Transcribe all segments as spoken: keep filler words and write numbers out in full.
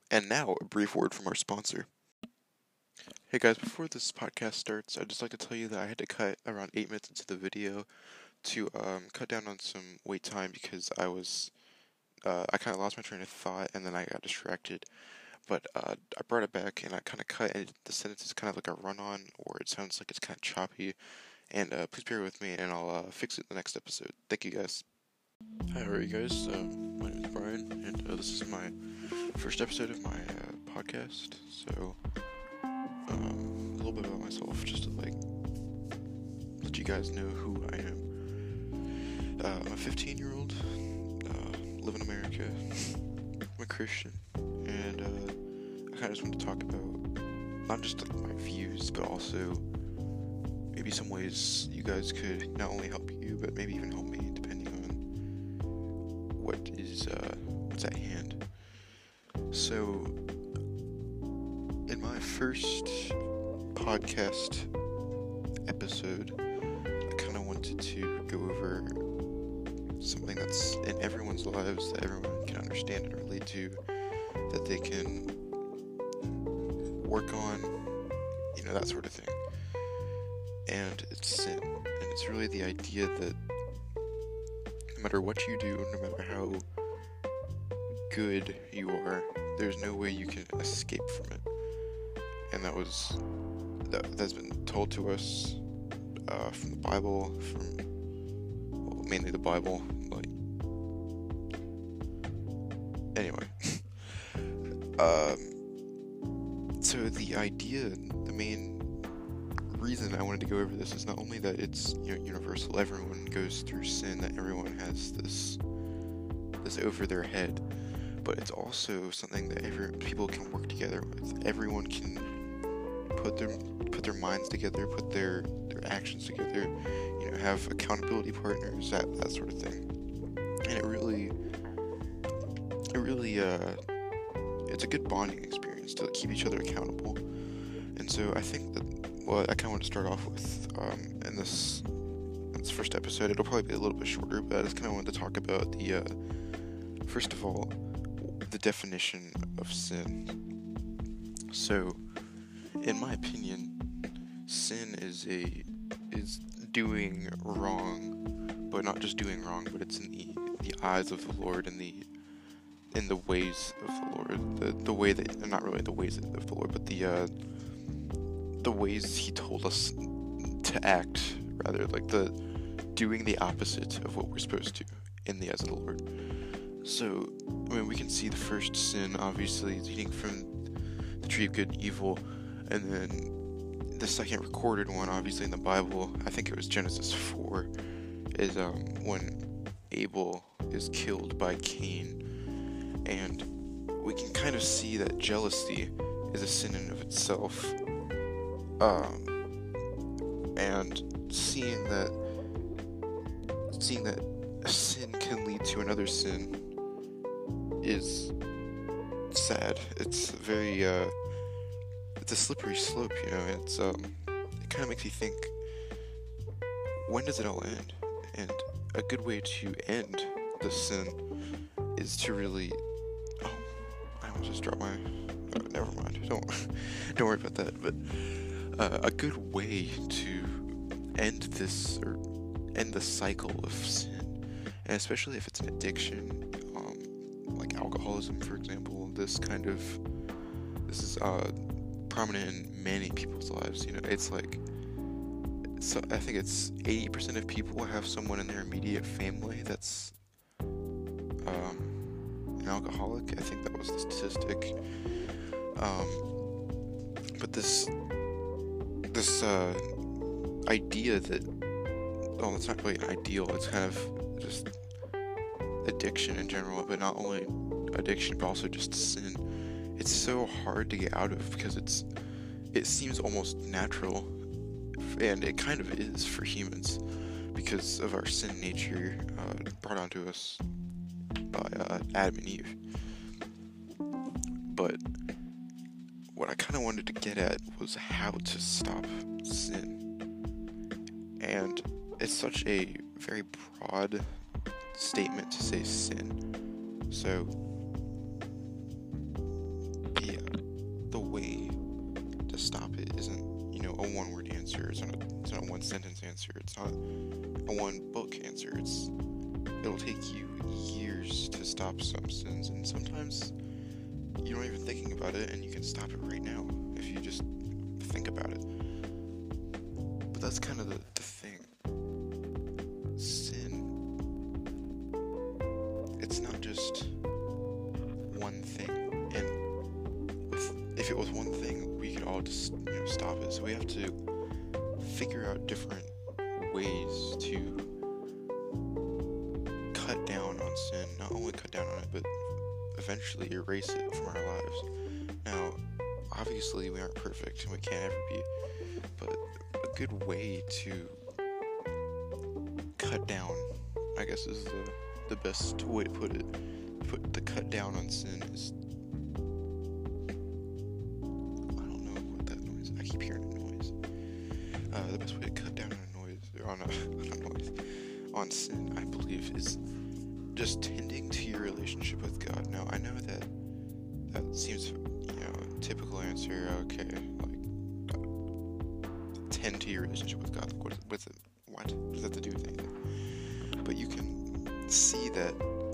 And now, a brief word from our sponsor. Hey guys, before this podcast starts, I'd just like to tell you that I had to cut around eight minutes into the video to um, cut down on some wait time because I was, uh, I kind of lost my train of thought and then I got distracted. But uh, I brought it back and I kind of cut, and the sentence is kind of like a run-on, or it sounds like it's kind of choppy. And uh, please bear with me, and I'll uh, fix it in the next episode. Thank you guys. Hi, how are you guys? Um, my name is Brian, and uh, this is my first episode of my uh, podcast. So, um, a little bit about myself, just to like let you guys know who I am. Uh, I'm a fifteen-year-old, uh, live in America. I'm a Christian, and uh, I kind of just want to talk about not just like, my views, but also maybe some ways you guys could not only help you, but maybe even help me, depending on what is uh, what's at hand. So, in my first podcast episode, I kind of wanted to go over something that's in everyone's lives that everyone can understand and relate to, that they can work on, you know, that sort of thing. And it's sin. And it's really the idea that no matter what you do, no matter how good you are, there's no way you can escape from it. And that was that, that's been told to us uh, from the Bible, from well, mainly the Bible. Like, anyway, um, so the idea, the main reason I wanted to go over this is not only that it's, you know, universal. Everyone goes through sin. That everyone has this this over their head. But it's also something that every people can work together with. Everyone can put their put their minds together, put their, their actions together, you know, have accountability partners, that that sort of thing. And it really, it really, uh, it's a good bonding experience to keep each other accountable. And so I think that, well, I kind of want to start off with, um, in this, in this first episode, it'll probably be a little bit shorter, but I just kind of wanted to talk about the, uh, first of all, the definition of sin. So, in my opinion, sin is a is doing wrong, but not just doing wrong, but it's in the, the eyes of the Lord, and the in the ways of the Lord, the the way that, not really the ways of the Lord, but the uh, the ways He told us to act, rather, like the doing the opposite of what we're supposed to in the eyes of the Lord. So, I mean, we can see the first sin, obviously, is eating from the tree of good and evil, and then the second recorded one, obviously, in the Bible, I think it was Genesis four, is um, when Abel is killed by Cain, and we can kind of see that jealousy is a sin in and of itself, um, and seeing that, seeing that a sin can lead to another sin is sad. It's very, uh, it's a slippery slope, you know. It's, um, it kind of makes you think, when does it all end? And a good way to end the sin is to really, oh, I almost just dropped my, oh, never mind, don't, don't worry about that, but, uh, a good way to end this, or end the cycle of sin, and especially if it's an addiction, like alcoholism, for example. This kind of, this is uh, prominent in many people's lives, you know. It's like, so I think it's eighty percent of people have someone in their immediate family that's um, an alcoholic. I think that was the statistic. Um, but this, this uh, idea that, oh, it's not really an ideal, it's kind of just addiction in general, but not only addiction, but also just sin. It's so hard to get out of because it's it seems almost natural, and it kind of is for humans because of our sin nature uh, brought onto us by uh, Adam and Eve. But what I kind of wanted to get at was how to stop sin, and it's such a very broad statement to say sin. So one-word answer. It's not a, it's not a one-sentence answer. It's not a one-book answer. It's it'll take you years to stop some sins, and sometimes you don't even thinking about it, and you can stop it right now if you just think about it. But that's kind of the, the thing. Sin, it's not just one thing, and with, if it was one thing, we could all just, you know, stop it. So we have to figure out different ways to cut down on sin. Not only cut down on it, but eventually erase it from our lives. Now, obviously we aren't perfect and we can't ever be, but a good way to cut down, I guess is the, the best way to put it, put the cut down on sin is, I don't know what that noise, I keep hearing a noise. Uh, the best way to cut down on a noise, or on a, on a noise, on sin, I believe, is just tending to your relationship with God. Now, I know that that seems, you know, a typical answer. Okay, like uh, tend to your relationship with God. Like, what, what's it? What does that have to do with anything? But you can see that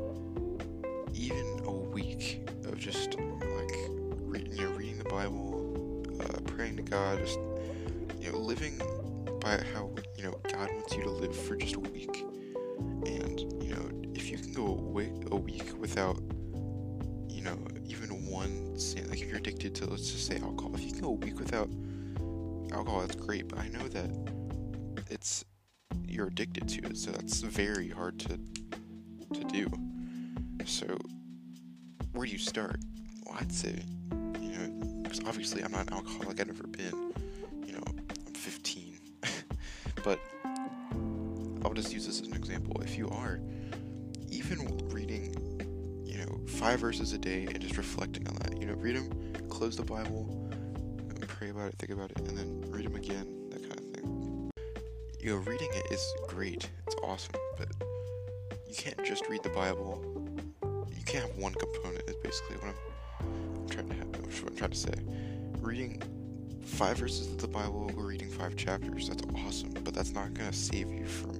even a week of just like re- you know reading the Bible, uh, praying to God, just you know living by how you know God wants you to live for just a week, and you know if you can go a week, a week without you know even one sin, like if you're addicted to, let's just say, alcohol, if you can go a week without alcohol, that's great. But I know that it's you're addicted to it, so that's very hard to to do. So where do you start? Well, I'd say, you know, because obviously I'm not an alcoholic. I've never been. You know, I'm fifteen. But I'll just use this as an example. If you are even reading, you know, five verses a day and just reflecting on that, you know, read them, close the Bible, and pray about it, think about it, and then read them again, that kind of thing. You know, reading it is great. It's awesome, but you can't just read the Bible. You can't have one component, is basically what I'm, I'm trying to have, what I'm trying to say. Reading five verses of the Bible or reading five chapters, that's awesome, but that's not going to save you from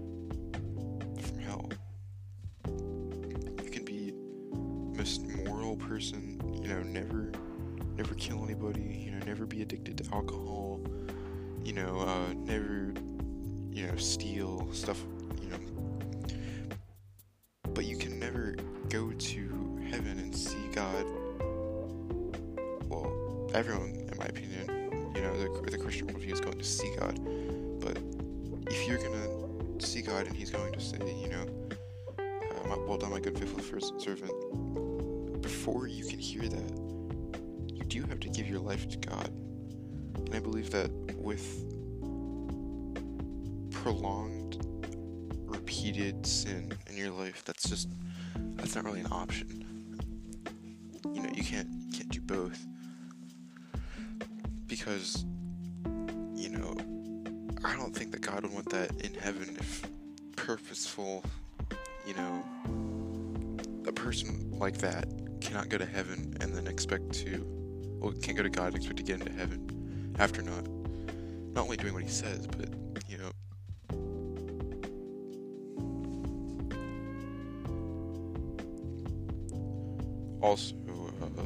from hell. You can be the most moral person, you know, never never kill anybody, you know, never be addicted to alcohol, you know, uh, never, you know, steal stuff, you know, but you can never go to heaven and see God. Well, everyone, in my opinion, you know, the, the Christian worldview is going to see God, but if you're going to see God and he's going to say, you know, uh, well done, my good faithful first servant, before you can hear that, you do have to give your life to God. And I believe that with prolonged, repeated sin in your life, that's just, that's not really an option. You know, you can't, you can't do both. Because, you know, I don't think that God would want that in heaven if purposeful, you know, a person like that cannot go to heaven and then expect to, well, can't go to God and expect to get into heaven after not, not only doing what he says, but, you know, also, uh,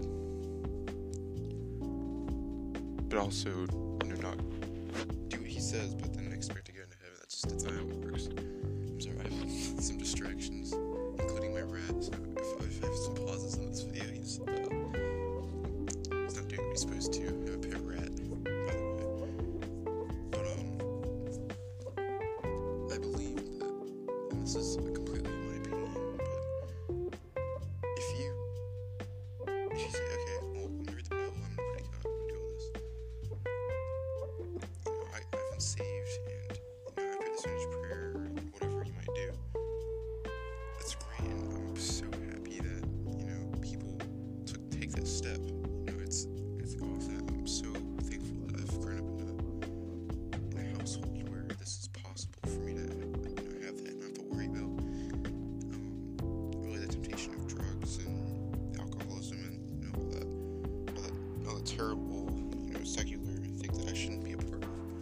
but also, you know, not do what he says, but then expect to go into heaven. That's just, that's not how it works. I'm sorry, I have some distractions, including my rat, so if, if I have some pauses in this video, he's, uh, he's not doing what he's supposed to. I have a pet rat, by the way. But, um, I believe that, and this is completely my opinion, but if you, if you say, okay, well, I'm gonna read the Bible, I'm gonna pray to God, I'm gonna do all this. You know, I, I've been saved, and, you know, I pray this sinner's prayer, or whatever you might do. That's great, and I'm so happy that, you know, people took, take that step. You know, it's, it's awesome. I'm so thankful that I've grown up in a, in a household where this is possible for me to, you know, have that and not have to worry about, um, really the temptation of drugs and alcoholism and, you know, all that, all that, all that terrible, you know, secular thing that I shouldn't be a part of.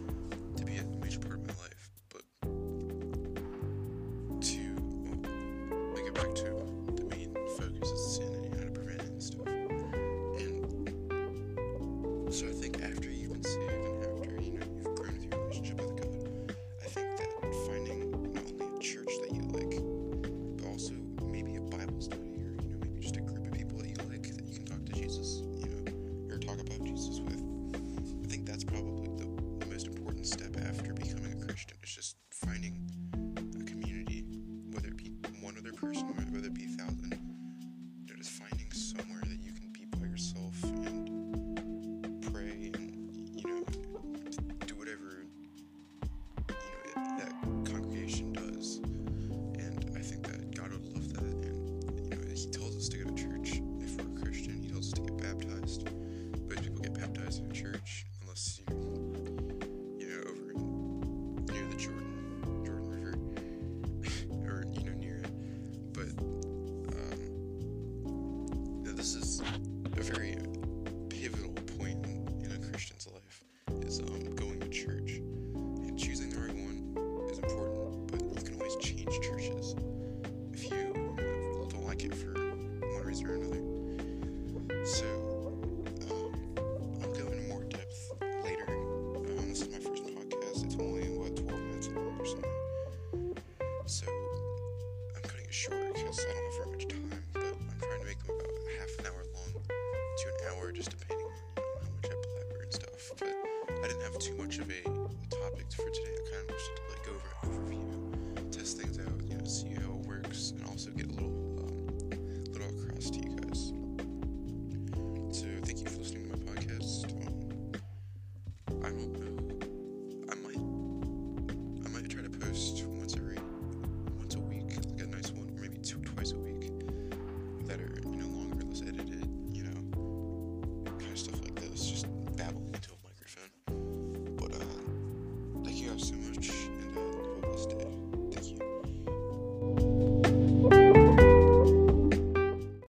Jesus, you know, or talk about Jesus with. I think that's probably the, the most important step after becoming a Christian. It's just finding a community, whether it be one other person or whether it be a thousand. You know, just finding somewhere that you can be by yourself and pray and, you know, do whatever, you know, that congregation does. And I think that God would love that. And, you know, He tells us to go to church if we're a Christian. He tells us to get baptized. Most people get baptized in a church unless you're, you know, over in, near the Jordan, Jordan River, or, you know, near it. But, um, you know, this is a very pivotal point in, in a Christian's life, is um, going to church. And choosing the right one is important, but you can always change churches if you don't like it for one reason or another. So, um, I'll go into more depth later. Um, this is my first podcast. It's only, what, twelve minutes long or something. So, I'm cutting it short because I don't have very much time, but I'm trying to make them about half an hour long to an hour, just depending on, you know, how much I blabber and stuff. But I didn't have too much of a topic for today. I kind of just to like go over an overview, test things out, you know, see how it works, and also get a little, um, little across to you guys. So thank you for listening to my podcast. Um, I don't know. I might, I might try to post once every, once a week, like a nice one, or maybe two, twice a week, that are, you know, longer, less edited, you know, kind of stuff like this, just babbling into a microphone. But uh, thank you guys so much. And